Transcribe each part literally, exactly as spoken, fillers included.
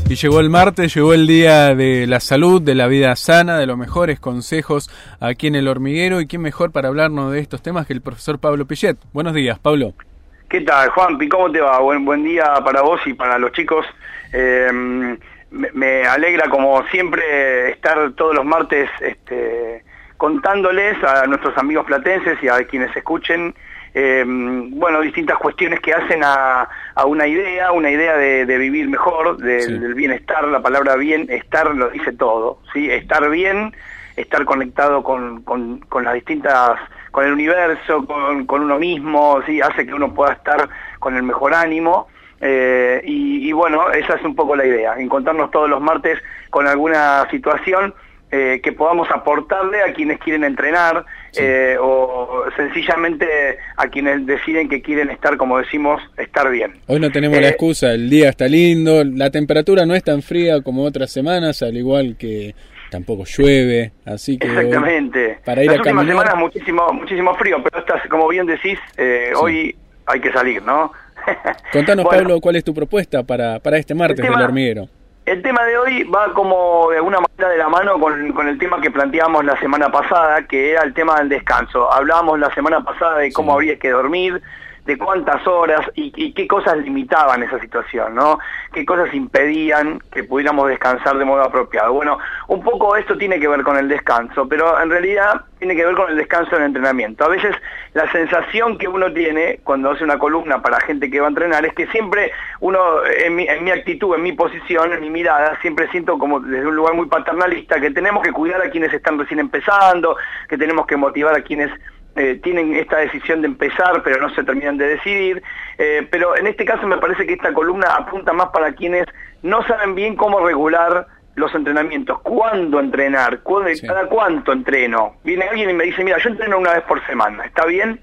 Y llegó el martes, llegó el día de la salud, de la vida sana, de los mejores consejos aquí en El Hormiguero. Y quién mejor para hablarnos de estos temas que el profesor Pablo Pillet. Buenos días, Pablo. ¿Qué tal, Juanpi? ¿Cómo te va? Buen, buen día para vos y para los chicos. Eh, me, me alegra, como siempre, estar todos los martes este, contándoles a nuestros amigos platenses y a quienes escuchen Eh, bueno, distintas cuestiones que hacen a, a una idea, una idea de, de vivir mejor, de, sí. del bienestar. La palabra bienestar lo dice todo, ¿sí? Estar bien, estar conectado con, con, con las distintas, con el universo, con, con uno mismo, ¿sí? Hace que uno pueda estar con el mejor ánimo. Eh, y, y bueno, esa es un poco la idea, encontrarnos todos los martes con alguna situación Eh, que podamos aportarle a quienes quieren entrenar, sí. eh, o sencillamente a quienes deciden que quieren estar, como decimos, estar bien. Hoy no tenemos eh, la excusa, el día está lindo, la temperatura no es tan fría como otras semanas, al igual que tampoco llueve, así que exactamente. Hoy, para ir Las a últimas caminar, semanas muchísimo, muchísimo frío, pero estás, como bien decís, eh, sí. hoy hay que salir, ¿no? Contanos, bueno, Pablo, ¿cuál es tu propuesta para, para este martes tema, del Hormiguero? El tema de hoy va como de alguna manera de la mano con, con el tema que planteábamos la semana pasada, que era el tema del descanso. Hablábamos la semana pasada de cómo sí. habría que dormir, de cuántas horas y, y qué cosas limitaban esa situación, ¿no? Qué cosas impedían que pudiéramos descansar de modo apropiado. Bueno, un poco esto tiene que ver con el descanso, pero en realidad tiene que ver con el descanso en el entrenamiento. A veces la sensación que uno tiene cuando hace una columna para gente que va a entrenar es que siempre uno, en mi, en mi actitud, en mi posición, en mi mirada, siempre siento como desde un lugar muy paternalista que tenemos que cuidar a quienes están recién empezando, que tenemos que motivar a quienes Eh, tienen esta decisión de empezar pero no se terminan de decidir, eh, pero en este caso me parece que esta columna apunta más para quienes no saben bien cómo regular los entrenamientos, cuándo entrenar, cuándo, sí. cada cuánto entreno. Viene alguien y me dice, mira, yo entreno una vez por semana, ¿está bien?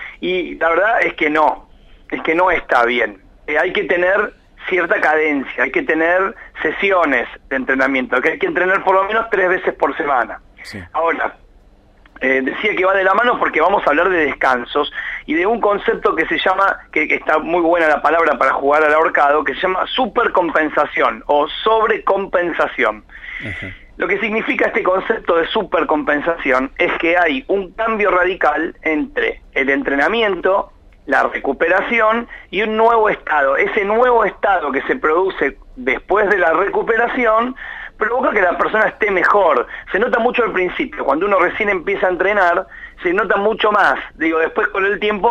Y la verdad es que no, es que no está bien. Eh, hay que tener cierta cadencia, hay que tener sesiones de entrenamiento, que hay que entrenar por lo menos tres veces por semana. Sí. Ahora, Eh, decía que va de la mano porque vamos a hablar de descansos y de un concepto que se llama, que, que está muy buena la palabra para jugar al ahorcado, que se llama supercompensación o sobrecompensación. Uh-huh. Lo que significa este concepto de supercompensación es que hay un cambio radical entre el entrenamiento, la recuperación y un nuevo estado. Ese nuevo estado que se produce después de la recuperación provoca que la persona esté mejor. Se nota mucho al principio, cuando uno recién empieza a entrenar, se nota mucho más. Digo, después con el tiempo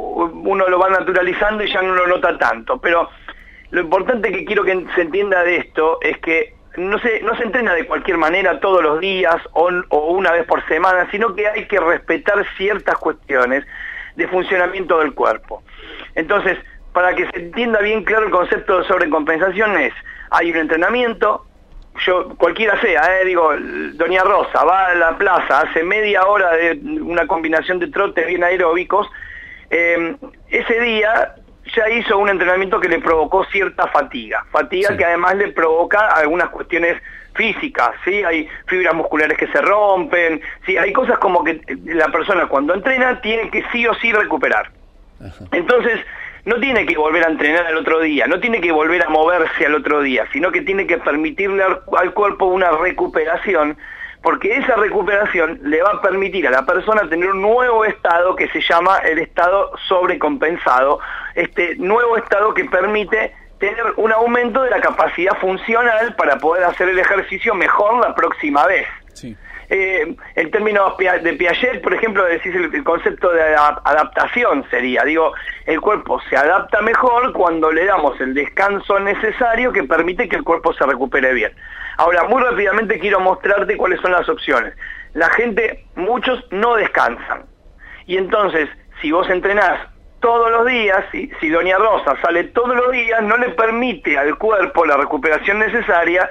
uno lo va naturalizando y ya no lo nota tanto. Pero lo importante que quiero que se entienda de esto es que no se, no se entrena de cualquier manera todos los días o, o una vez por semana, sino que hay que respetar ciertas cuestiones de funcionamiento del cuerpo. Entonces, para que se entienda bien claro el concepto de sobrecompensación es, hay un entrenamiento, yo cualquiera sea, eh, digo, doña Rosa va a la plaza, hace media hora de una combinación de trotes bien aeróbicos, eh, ese día ya hizo un entrenamiento que le provocó cierta fatiga, fatiga sí. que además le provoca algunas cuestiones físicas, ¿sí? Hay fibras musculares que se rompen, ¿sí? Hay cosas como que la persona cuando entrena tiene que sí o sí recuperar. Ajá. Entonces, no tiene que volver a entrenar al otro día, no tiene que volver a moverse al otro día, sino que tiene que permitirle al, al cuerpo una recuperación, porque esa recuperación le va a permitir a la persona tener un nuevo estado que se llama el estado sobrecompensado, este nuevo estado que permite tener un aumento de la capacidad funcional para poder hacer el ejercicio mejor la próxima vez. Sí. Eh, en términos de Piaget, por ejemplo, decís el, el concepto de adaptación sería, digo, el cuerpo se adapta mejor cuando le damos el descanso necesario que permite que el cuerpo se recupere bien. Ahora, muy rápidamente quiero mostrarte cuáles son las opciones. La gente, muchos no descansan. Y entonces, si vos entrenás todos los días, si, si doña Rosa sale todos los días, no le permite al cuerpo la recuperación necesaria.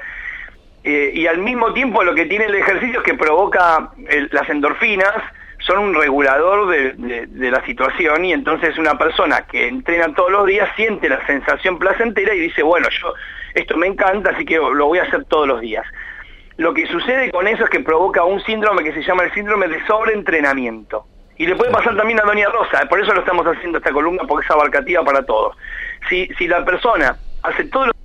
Eh, y al mismo tiempo lo que tiene el ejercicio es que provoca el, las endorfinas, son un regulador de, de, de la situación, y entonces una persona que entrena todos los días siente la sensación placentera y dice, bueno, yo esto me encanta, así que lo voy a hacer todos los días. Lo que sucede con eso es que provoca un síndrome que se llama el síndrome de sobreentrenamiento. Y le puede pasar también a doña Rosa, por eso lo estamos haciendo esta columna, porque es abarcativa para todos. Si, si la persona hace todos los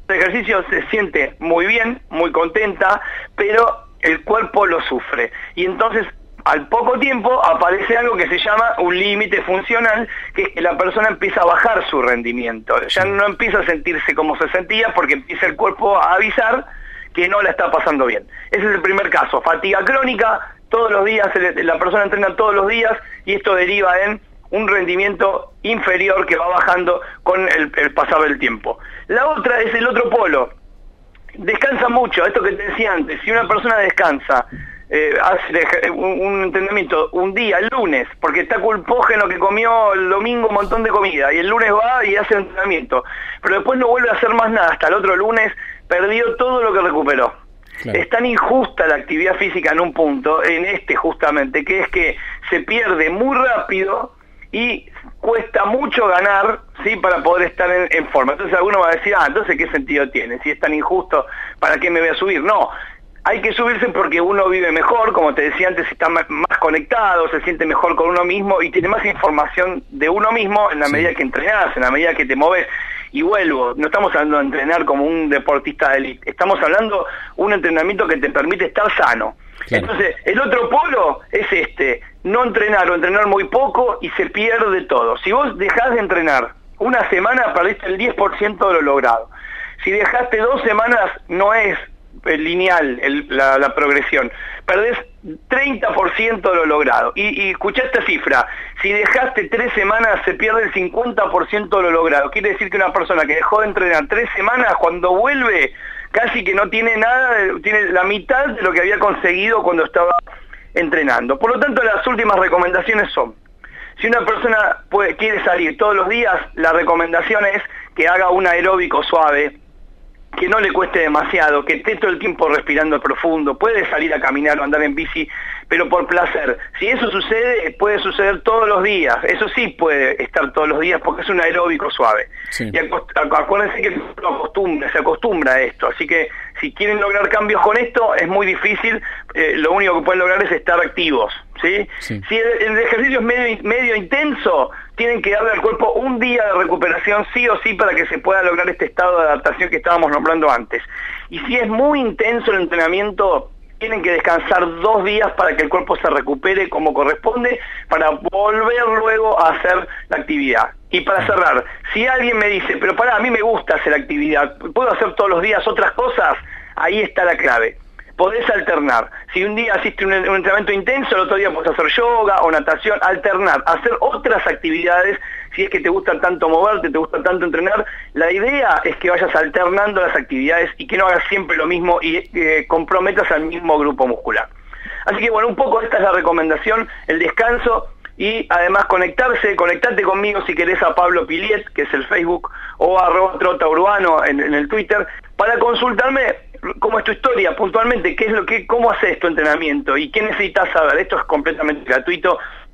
ejercicio se siente muy bien, muy contenta, pero el cuerpo lo sufre. Y entonces, al poco tiempo, aparece algo que se llama un límite funcional, que es que la persona empieza a bajar su rendimiento. Ya no empieza a sentirse como se sentía porque empieza el cuerpo a avisar que no la está pasando bien. Ese es el primer caso, fatiga crónica, todos los días, la persona entrena todos los días y esto deriva en un rendimiento inferior que va bajando con el, el pasar del tiempo. La otra es el otro polo, descansa mucho, esto que te decía antes, si una persona descansa, eh, hace un, un entrenamiento un día, el lunes, porque está culpógeno que comió el domingo un montón de comida, y el lunes va y hace entrenamiento, pero después no vuelve a hacer más nada, hasta el otro lunes perdió todo lo que recuperó. Claro. Es tan injusta la actividad física en un punto, en este justamente, que es que se pierde muy rápido y cuesta mucho ganar, ¿sí?, para poder estar en, en forma. Entonces alguno va a decir, ah, entonces ¿qué sentido tiene? Si es tan injusto, ¿para qué me voy a subir? No, hay que subirse porque uno vive mejor, como te decía antes, está más conectado, se siente mejor con uno mismo y tiene más información de uno mismo en la sí. medida que entrenás, en la medida que te moves. Y vuelvo, no estamos hablando de entrenar como un deportista de élite, estamos hablando de un entrenamiento que te permite estar sano. Claro. Entonces, el otro polo es este, no entrenar o entrenar muy poco y se pierde todo. Si vos dejás de entrenar una semana, perdiste el diez por ciento de lo logrado. Si dejaste dos semanas, no es lineal el, la, la progresión, perdés treinta por ciento de lo logrado. Y, y escuchá esta cifra, si dejaste tres semanas se pierde el cincuenta por ciento de lo logrado. Quiere decir que una persona que dejó de entrenar tres semanas, cuando vuelve, casi que no tiene nada, tiene la mitad de lo que había conseguido cuando estaba entrenando. Por lo tanto, las últimas recomendaciones son, si una persona puede, quiere salir todos los días, la recomendación es que haga un aeróbico suave, que no le cueste demasiado, que esté todo el tiempo respirando profundo, puede salir a caminar o andar en bici, pero por placer. Si eso sucede, puede suceder todos los días, eso sí puede estar todos los días porque es un aeróbico suave. Sí. Y acuérdense que lo acostumbra, se acostumbra a esto, así que si quieren lograr cambios con esto, es muy difícil, eh, lo único que pueden lograr es estar activos, ¿sí? Sí. Si el, el ejercicio es medio, medio intenso, tienen que darle al cuerpo un día de recuperación sí o sí para que se pueda lograr este estado de adaptación que estábamos nombrando antes. Y si es muy intenso el entrenamiento, tienen que descansar dos días para que el cuerpo se recupere como corresponde, para volver luego a hacer la actividad. Y para cerrar, si alguien me dice, pero pará, a mí me gusta hacer actividad, ¿puedo hacer todos los días otras cosas? Ahí está la clave. Podés alternar. Si un día hiciste un, un entrenamiento intenso, el otro día podés hacer yoga o natación, alternar, hacer otras actividades, si es que te gusta tanto moverte, te gusta tanto entrenar. La idea es que vayas alternando las actividades y que no hagas siempre lo mismo y eh, comprometas al mismo grupo muscular. Así que bueno, un poco esta es la recomendación, el descanso y además conectarse, conectate conmigo si querés a Pablo Piliet, que es el Facebook, o a arroba trota urbano en, en el Twitter, para consultarme cómo es tu historia puntualmente, qué es lo que, cómo haces tu entrenamiento y qué necesitas saber. Esto es completamente gratuito,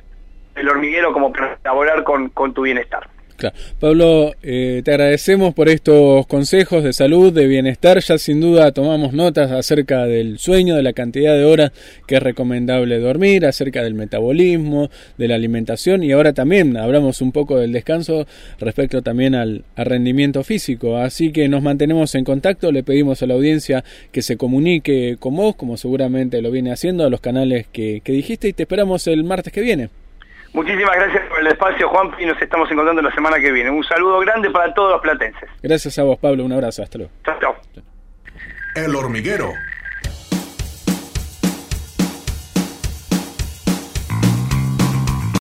El Hormiguero, como para colaborar con, con tu bienestar. Claro. Pablo, eh, te agradecemos por estos consejos de salud, de bienestar. Ya sin duda tomamos notas acerca del sueño, de la cantidad de horas que es recomendable dormir, acerca del metabolismo, de la alimentación, y ahora también hablamos un poco del descanso respecto también al, al rendimiento físico. Así que nos mantenemos en contacto, le pedimos a la audiencia que se comunique con vos, como seguramente lo viene haciendo, a los canales que, que dijiste, y te esperamos el martes que viene. Muchísimas gracias por el espacio, Juan, y nos estamos encontrando la semana que viene. Un saludo grande para todos los platenses. Gracias a vos, Pablo. Un abrazo. Hasta luego. Chao, chao. El Hormiguero